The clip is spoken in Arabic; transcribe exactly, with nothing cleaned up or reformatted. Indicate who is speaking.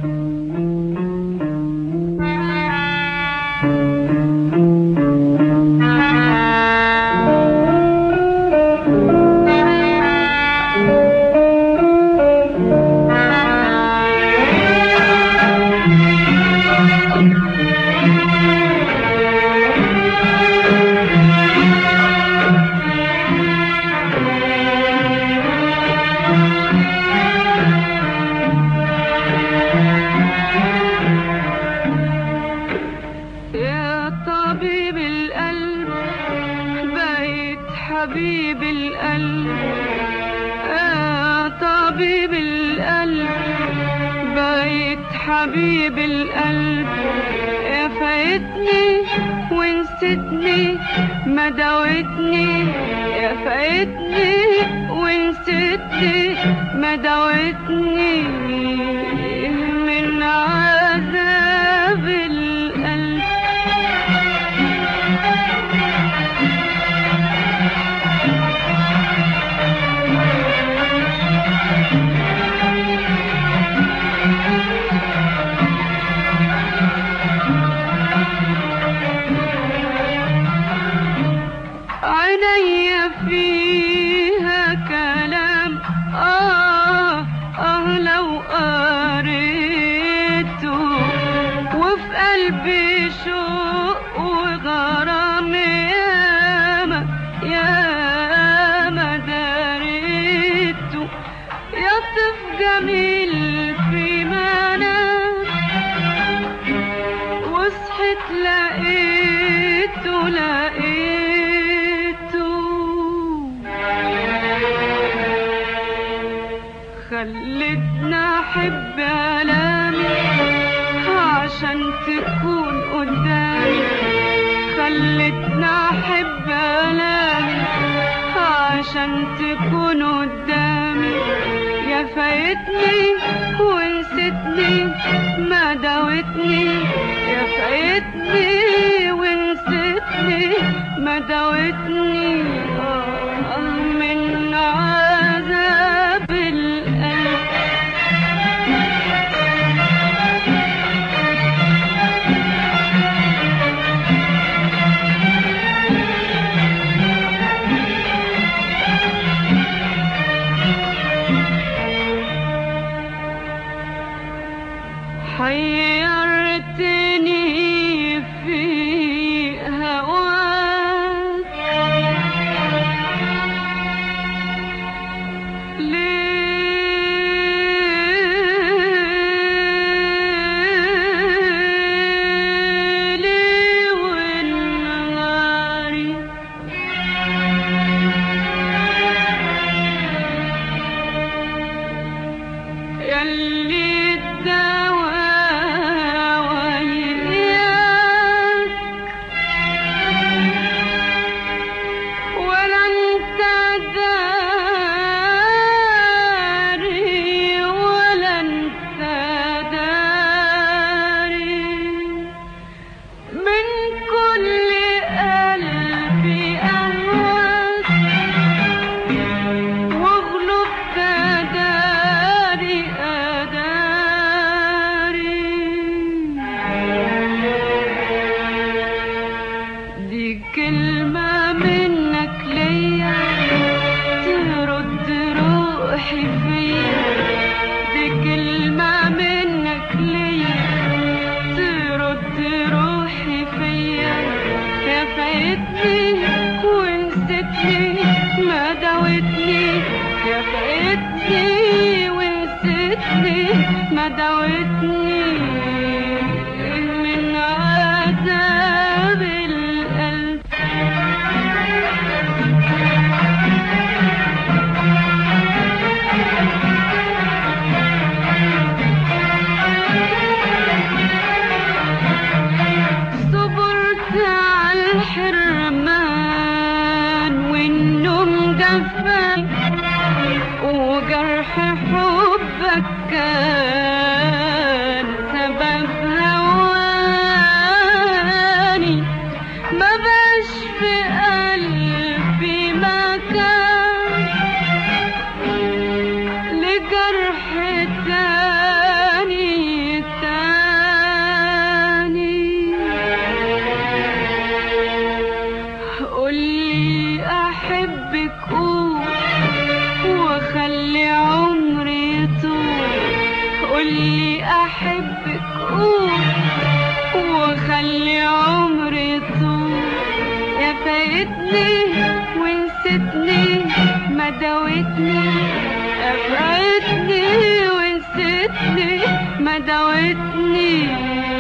Speaker 1: حبيب القلب يا طبيب القلب، بقيت حبيب القلب. يا فايتني ونسيتني ما داوتني، يا فايتني ونسيتني ما داوتني من عذاب القلب. عيني فيها كلام آه آه لو قريته، وفي قلبي شوق وغرام ياما ياما داريته. يطف جميل في منام وصحت لقيته لقيته خلتنا احب الامي عشان تكون قدامي، خلتنا احب الامي عشان تكون قدامي. يا فايتني ونسيتني ما داوتني، يا فايتني ونسيتني ما داوتني آه من عذاب القلب. حيرتني في هواك ليلي ونهاري، ياللي كلمة منك ليا ترد روحي فيا، دي كلمة منك ليا ترد روحي فيا. يا فايتني ونسيتني ما داوتني، يا فايتني ونسيتني ما داوتني من عذاب القلب. صبرت على الحرمان والنوم جفاني، وجرح حبك كان اللي احبك قول وخلي عمري يطول. يا فايتني ونسيتني ما داوتني، يا فايتني ونسيتني ما داوتني.